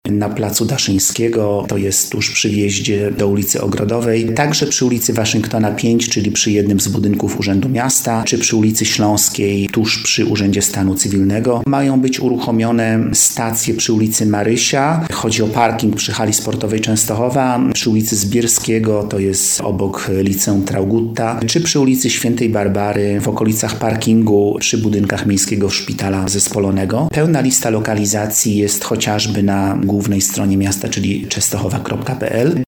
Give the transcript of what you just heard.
na placu Daszyńskiego, to jest tuż przy wjeździe do ulicy Ogrodowej, także przy ulicy Waszyngtona 5, czyli przy jednym z budynków Urzędu Miasta, czy przy ulicy Śląskiej, tuż przy Urzędzie Stanu Cywilnego. Mają być uruchomione stacje przy ulicy Marysia, chodzi o parking przy hali sportowej Częstochowa, przy ulicy Zbierskiego, to jest obok Liceum Traugutta, czy przy ulicy Świętej Barbary, w okolicach parkingu przy budynkach Miejskiego Szpitala Zespolonego. Pełna lista lokalizacji jest chociażby na głównej stronie miasta, czyli częstochowa.pl.